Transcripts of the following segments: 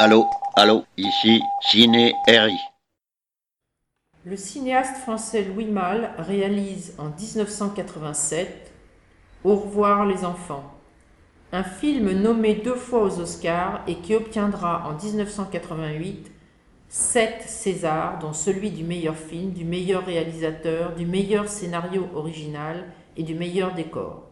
Allô, ici Ciné RI. Le cinéaste français Louis Malle réalise en 1987 Au revoir les enfants, un film nommé 2 fois aux Oscars et qui obtiendra en 1988 7 Césars, dont celui du meilleur film, du meilleur réalisateur, du meilleur scénario original et du meilleur décor.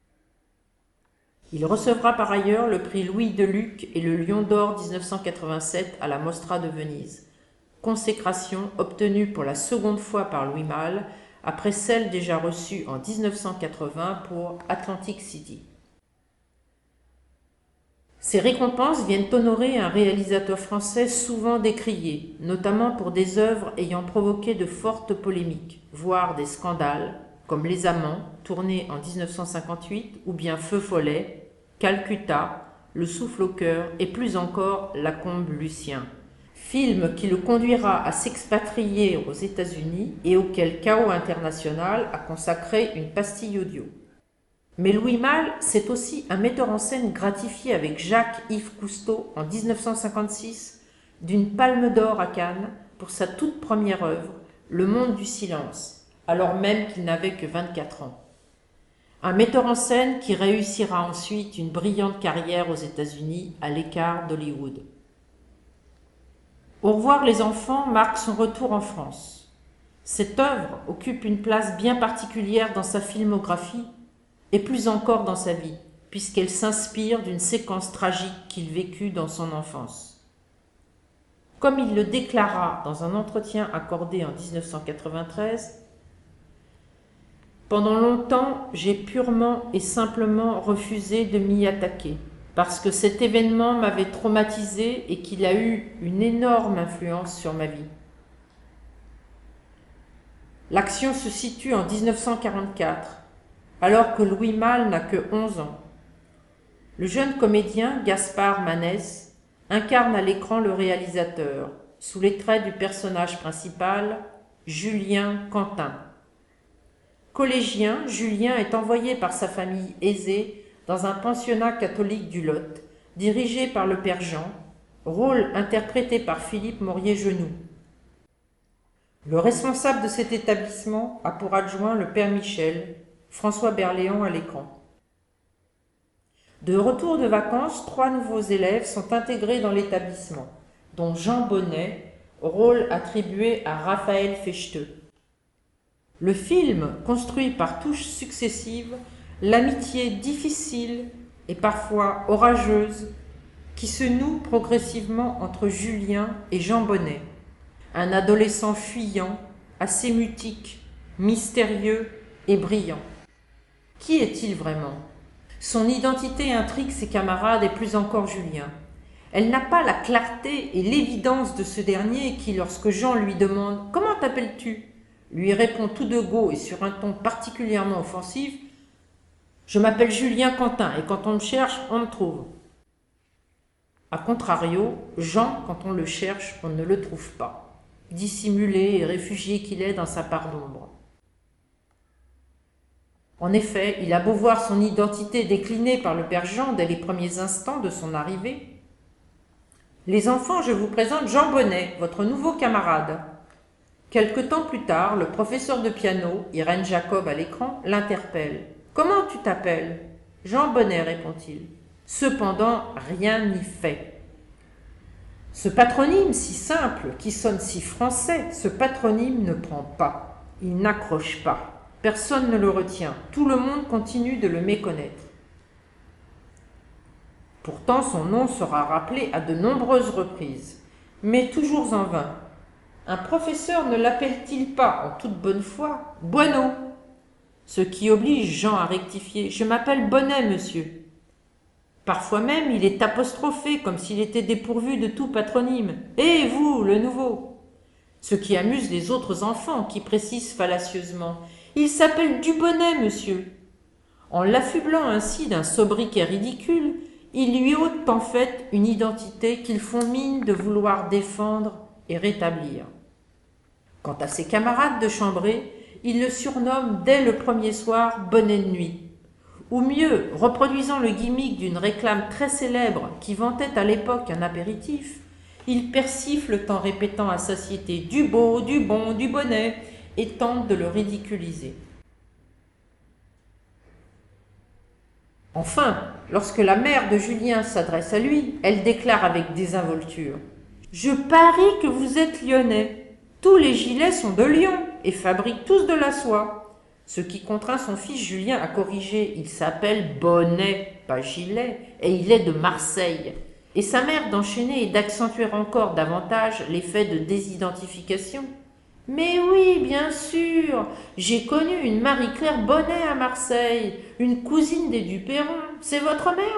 Il recevra par ailleurs le prix Louis Deluc et le Lion d'Or 1987 à la Mostra de Venise. Consécration obtenue pour la seconde fois par Louis Malle, après celle déjà reçue en 1980 pour Atlantic City. Ces récompenses viennent honorer un réalisateur français souvent décrié, notamment pour des œuvres ayant provoqué de fortes polémiques, voire des scandales, comme Les Amants, tourné en 1958, ou bien Feu follet, Calcutta, Le souffle au cœur et plus encore Lacombe Lucien. Film qui le conduira à s'expatrier aux États-Unis et auquel Chaos International a consacré une pastille audio. Mais Louis Malle, c'est aussi un metteur en scène gratifié avec Jacques-Yves Cousteau en 1956 d'une Palme d'Or à Cannes pour sa toute première œuvre, Le Monde du silence, alors même qu'il n'avait que 24 ans. Un metteur en scène qui réussira ensuite une brillante carrière aux États-Unis à l'écart d'Hollywood. Au revoir les enfants marque son retour en France. Cette œuvre occupe une place bien particulière dans sa filmographie et plus encore dans sa vie, puisqu'elle s'inspire d'une séquence tragique qu'il vécut dans son enfance. Comme il le déclara dans un entretien accordé en 1993, « Pendant longtemps, j'ai purement et simplement refusé de m'y attaquer, parce que cet événement m'avait traumatisé et qu'il a eu une énorme influence sur ma vie. » L'action se situe en 1944, alors que Louis Malle n'a que 11 ans. Le jeune comédien Gaspard Manès incarne à l'écran le réalisateur, sous les traits du personnage principal, Julien Quentin. Collégien, Julien est envoyé par sa famille aisée dans un pensionnat catholique du Lot, dirigé par le père Jean, rôle interprété par Philippe Maurier-Genoux. Le responsable de cet établissement a pour adjoint le père Michel, François Berléand à l'écran. De retour de vacances, 3 nouveaux élèves sont intégrés dans l'établissement, dont Jean Bonnet, rôle attribué à Raphaël Fechteux. Le film construit par touches successives l'amitié difficile et parfois orageuse qui se noue progressivement entre Julien et Jean Bonnet, un adolescent fuyant, assez mutique, mystérieux et brillant. Qui est-il vraiment ? Son identité intrigue ses camarades et plus encore Julien. Elle n'a pas la clarté et l'évidence de ce dernier qui, lorsque Jean lui demande « Comment t'appelles-tu » lui répond tout de go et sur un ton particulièrement offensif « Je m'appelle Julien Quentin et quand on me cherche, on me trouve. » A contrario, Jean, quand on le cherche, on ne le trouve pas, dissimulé et réfugié qu'il est dans sa part d'ombre. En effet, il a beau voir son identité déclinée par le père Jean dès les premiers instants de son arrivée. « Les enfants, je vous présente Jean Bonnet, votre nouveau camarade. » Quelque temps plus tard, le professeur de piano, Irène Jacob à l'écran, l'interpelle. « Comment tu t'appelles ?»« Jean Bonnet, répond-il. Cependant, rien n'y fait. Ce patronyme si simple, qui sonne si français, ce patronyme ne prend pas, il n'accroche pas. Personne ne le retient, tout le monde continue de le méconnaître. Pourtant, son nom sera rappelé à de nombreuses reprises, mais toujours en vain. Un professeur ne l'appelle-t-il pas, en toute bonne foi, Bueno ? Ce qui oblige Jean à rectifier. « Je m'appelle Bonnet, monsieur. » Parfois même, il est apostrophé comme s'il était dépourvu de tout patronyme. « Et vous, le nouveau ?» Ce qui amuse les autres enfants qui précisent fallacieusement. « Il s'appelle Dubonnet, monsieur. » En l'affublant ainsi d'un sobriquet ridicule, ils lui ôtent en fait une identité qu'ils font mine de vouloir défendre et rétablir. Quant à ses camarades de chambrée, ils le surnomment dès le premier soir Bonnet de nuit. Ou mieux, reproduisant le gimmick d'une réclame très célèbre qui vantait à l'époque un apéritif, Ils persiflent en répétant à satiété du beau, du bon, du bonnet et tentent de le ridiculiser. Enfin, lorsque la mère de Julien s'adresse à lui, elle déclare avec désinvolture « Je parie que vous êtes lyonnais. Tous les gilets sont de Lyon et fabriquent tous de la soie. » Ce qui contraint son fils Julien à corriger. Il s'appelle Bonnet, pas Gilet, et il est de Marseille. Et sa mère d'enchaîner et d'accentuer encore davantage l'effet de désidentification. « Mais oui, bien sûr, j'ai connu une Marie-Claire Bonnet à Marseille, une cousine des Duperron. C'est votre mère ?»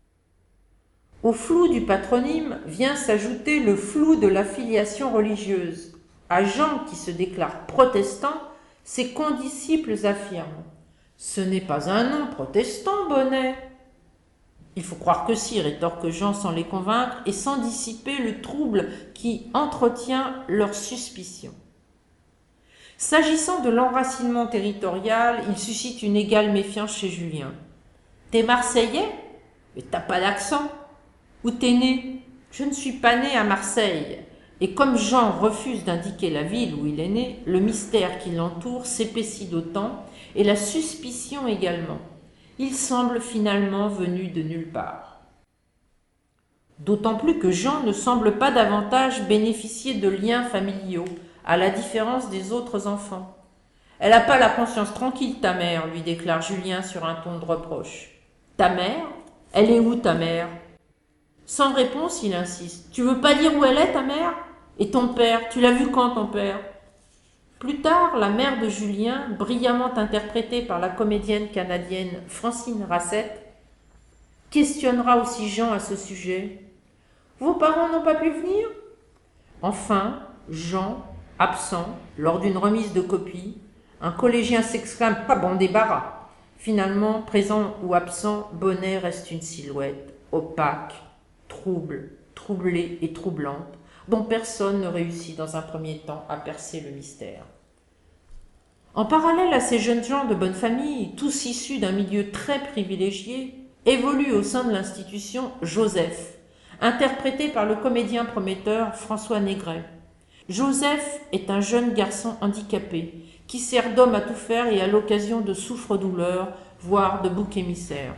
Au flou du patronyme vient s'ajouter le flou de l'affiliation religieuse. À Jean, qui se déclare protestant, ses condisciples affirment « Ce n'est pas un nom protestant, Bonnet !» Il faut croire que si, rétorque Jean sans les convaincre et sans dissiper le trouble qui entretient leur suspicion. S'agissant de l'enracinement territorial, il suscite une égale méfiance chez Julien. « T'es Marseillais ? Mais t'as pas d'accent. Où t'es né ? Je ne suis pas né à Marseille. » Et comme Jean refuse d'indiquer la ville où il est né, le mystère qui l'entoure s'épaissit d'autant, et la suspicion également. Il semble finalement venu de nulle part. D'autant plus que Jean ne semble pas davantage bénéficier de liens familiaux, à la différence des autres enfants. « Elle n'a pas la conscience tranquille, ta mère, lui déclare Julien sur un ton de reproche. « Ta mère ? Elle est où, ta mère ?» Sans réponse, il insiste. « Tu veux pas dire où elle est, ta mère ? Et ton père, tu l'as vu quand, ton père ?» Plus tard, la mère de Julien, brillamment interprétée par la comédienne canadienne Francine Rassett, questionnera aussi Jean à ce sujet. « Vos parents n'ont pas pu venir ?» Enfin, Jean, absent, lors d'une remise de copie, un collégien s'exclame « Pas bon débarras !» Finalement, présent ou absent, Bonnet reste une silhouette, opaque, troublée et troublante, dont personne ne réussit dans un premier temps à percer le mystère. En parallèle à ces jeunes gens de bonne famille, tous issus d'un milieu très privilégié, évolue au sein de l'institution Joseph, interprété par le comédien prometteur François Négret. Joseph est un jeune garçon handicapé qui sert d'homme à tout faire et à l'occasion de souffre-douleur, voire de bouc émissaire.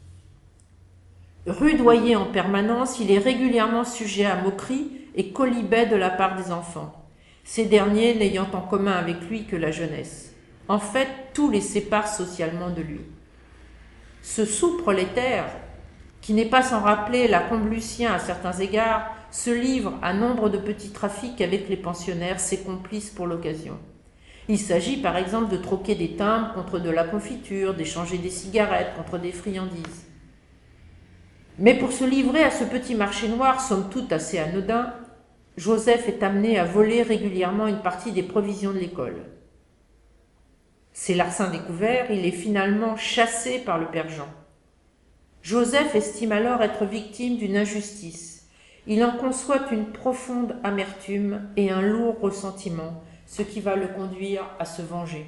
Rudoyé en permanence, il est régulièrement sujet à moqueries et quolibets de la part des enfants, ces derniers n'ayant en commun avec lui que la jeunesse. En fait, tout les sépare socialement de lui. Ce sous-prolétaire, qui n'est pas sans rappeler la Comblucien à certains égards, se livre à nombre de petits trafics avec les pensionnaires, ses complices pour l'occasion. Il s'agit par exemple de troquer des timbres contre de la confiture, d'échanger des cigarettes contre des friandises. Mais pour se livrer à ce petit marché noir, somme toute assez anodin, Joseph est amené à voler régulièrement une partie des provisions de l'école. Ses larcins découverts, il est finalement chassé par le père Jean. Joseph estime alors être victime d'une injustice. Il en conçoit une profonde amertume et un lourd ressentiment, ce qui va le conduire à se venger.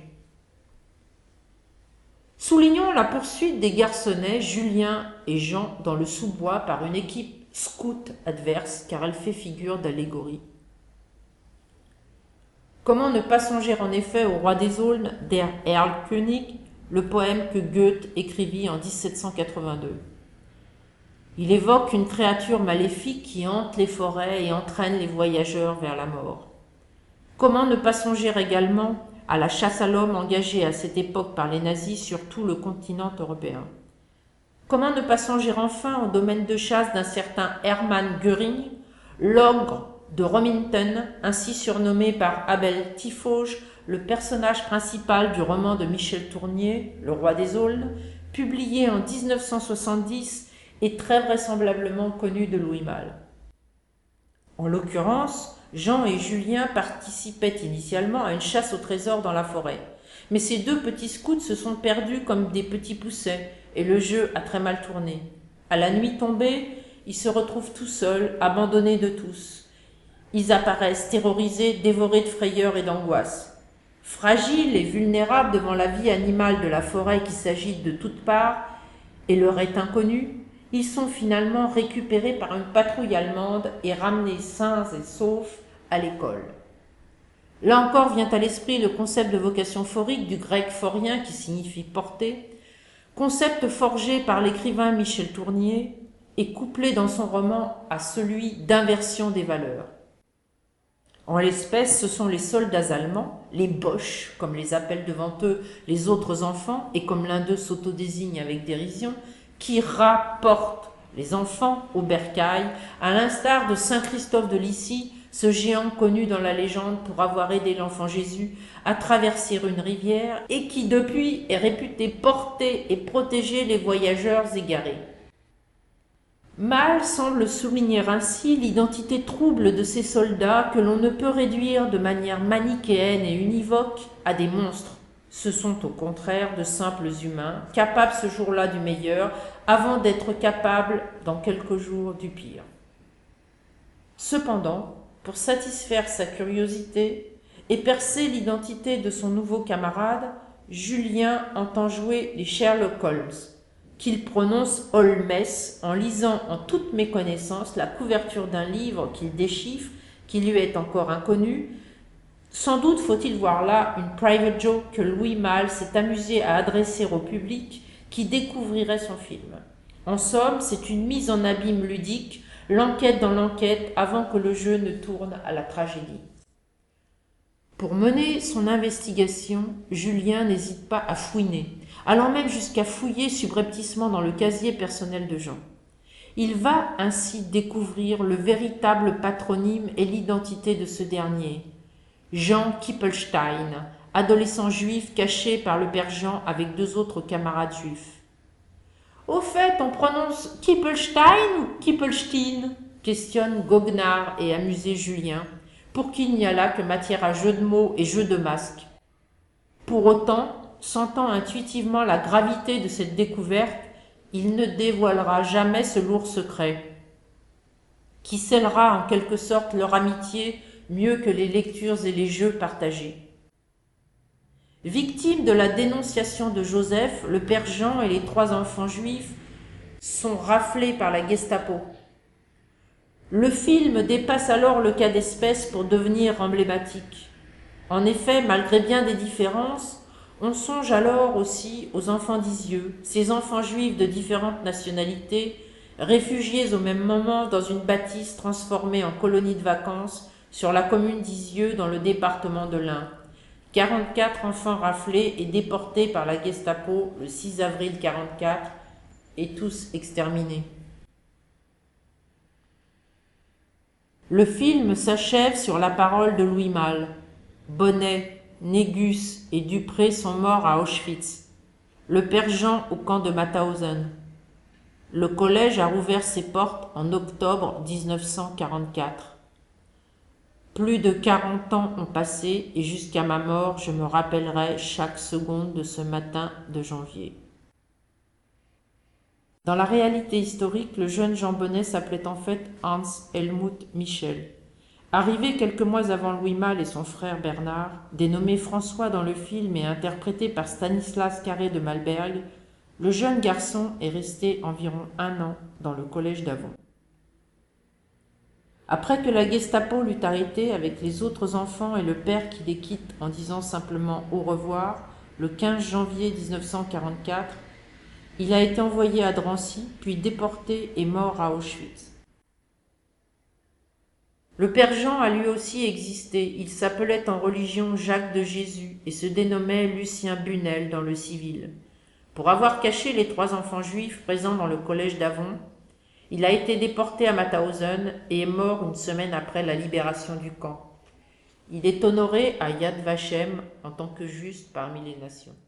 Soulignons la poursuite des garçonnets Julien et Jean dans le sous-bois par une équipe scout adverse, car elle fait figure d'allégorie. Comment ne pas songer en effet au Roi des Aulnes der Erlkönig, le poème que Goethe écrivit en 1782. Il évoque une créature maléfique qui hante les forêts et entraîne les voyageurs vers la mort. Comment ne pas songer également à la chasse à l'homme engagée à cette époque par les nazis sur tout le continent européen? Comment ne pas songer enfin au domaine de chasse d'un certain Hermann Göring, l'ogre de Romington, ainsi surnommé par Abel Tifauge, le personnage principal du roman de Michel Tournier, Le Roi des Aulnes, publié en 1970 et très vraisemblablement connu de Louis Malle. En l'occurrence, Jean et Julien participaient initialement à une chasse au trésor dans la forêt. Mais ces deux petits scouts se sont perdus comme des petits poussets et le jeu a très mal tourné. À la nuit tombée, ils se retrouvent tout seuls, abandonnés de tous. Ils apparaissent terrorisés, dévorés de frayeur et d'angoisse. Fragiles et vulnérables devant la vie animale de la forêt qui s'agite de toutes parts et leur est inconnue, Ils sont finalement récupérés par une patrouille allemande et ramenés sains et saufs à l'école. Là encore vient à l'esprit le concept de vocation phorique du grec phorien qui signifie porter, concept forgé par l'écrivain Michel Tournier et couplé dans son roman à celui d'inversion des valeurs. En l'espèce, ce sont les soldats allemands, les Boches, comme les appellent devant eux les autres enfants, et comme l'un d'eux s'autodésigne avec dérision, qui rapportent les enfants au bercail, à l'instar de saint Christophe de Lycie, ce géant connu dans la légende pour avoir aidé l'enfant Jésus à traverser une rivière et qui depuis est réputé porter et protéger les voyageurs égarés. Mal semble souligner ainsi l'identité trouble de ces soldats que l'on ne peut réduire de manière manichéenne et univoque à des monstres. Ce sont au contraire de simples humains, capables ce jour-là du meilleur, avant d'être capables dans quelques jours du pire. Cependant, pour satisfaire sa curiosité et percer l'identité de son nouveau camarade, Julien entend jouer les Sherlock Holmes, qu'il prononce Holmes en lisant en toute méconnaissance la couverture d'un livre qu'il déchiffre, qui lui est encore inconnu. Sans doute faut-il voir là une private joke que Louis Malle s'est amusé à adresser au public qui découvrirait son film. En somme, c'est une mise en abîme ludique, l'enquête dans l'enquête avant que le jeu ne tourne à la tragédie. Pour mener son investigation, Julien n'hésite pas à fouiner, allant même jusqu'à fouiller subrepticement dans le casier personnel de Jean. Il va ainsi découvrir le véritable patronyme et l'identité de ce dernier, Jean Kippelstein, adolescent juif caché par le père Jean avec 2 autres camarades juifs. « Au fait, on prononce Kippelstein ou Kippelstein ?» questionne goguenard et amusé Julien, pour qu'il n'y a là que matière à jeu de mots et jeu de masques. Pour autant, sentant intuitivement la gravité de cette découverte, il ne dévoilera jamais ce lourd secret, qui scellera en quelque sorte leur amitié mieux que les lectures et les jeux partagés. Victimes de la dénonciation de Joseph, le père Jean et les 3 enfants juifs sont raflés par la Gestapo. Le film dépasse alors le cas d'espèce pour devenir emblématique. En effet, malgré bien des différences, on songe alors aussi aux enfants d'Isieux, ces enfants juifs de différentes nationalités, réfugiés au même moment dans une bâtisse transformée en colonie de vacances sur la commune d'Isieux dans le département de l'Ain. 44 enfants raflés et déportés par la Gestapo le 6 avril 1944 et tous exterminés. Le film s'achève sur la parole de Louis Malle. Bonnet, Négus et Dupré sont morts à Auschwitz. Le père Jean au camp de Mauthausen. Le collège a rouvert ses portes en octobre 1944. Plus de 40 ans ont passé et jusqu'à ma mort, je me rappellerai chaque seconde de ce matin de janvier. Dans la réalité historique, le jeune Jean Bonnet s'appelait en fait Hans Helmut Michel. Arrivé quelques mois avant Louis Malle et son frère Bernard, dénommé François dans le film et interprété par Stanislas Carré de Malberg, le jeune garçon est resté environ 1 an dans le collège d'Avon. Après que la Gestapo l'eut arrêté avec les autres enfants et le père qui les quitte en disant simplement au revoir, le 15 janvier 1944, il a été envoyé à Drancy, puis déporté et mort à Auschwitz. Le père Jean a lui aussi existé. Il s'appelait en religion Jacques de Jésus et se dénommait Lucien Bunel dans le civil. Pour avoir caché les 3 enfants juifs présents dans le collège d'Avon, il a été déporté à Mauthausen et est mort une semaine après la libération du camp. Il est honoré à Yad Vashem en tant que juste parmi les nations.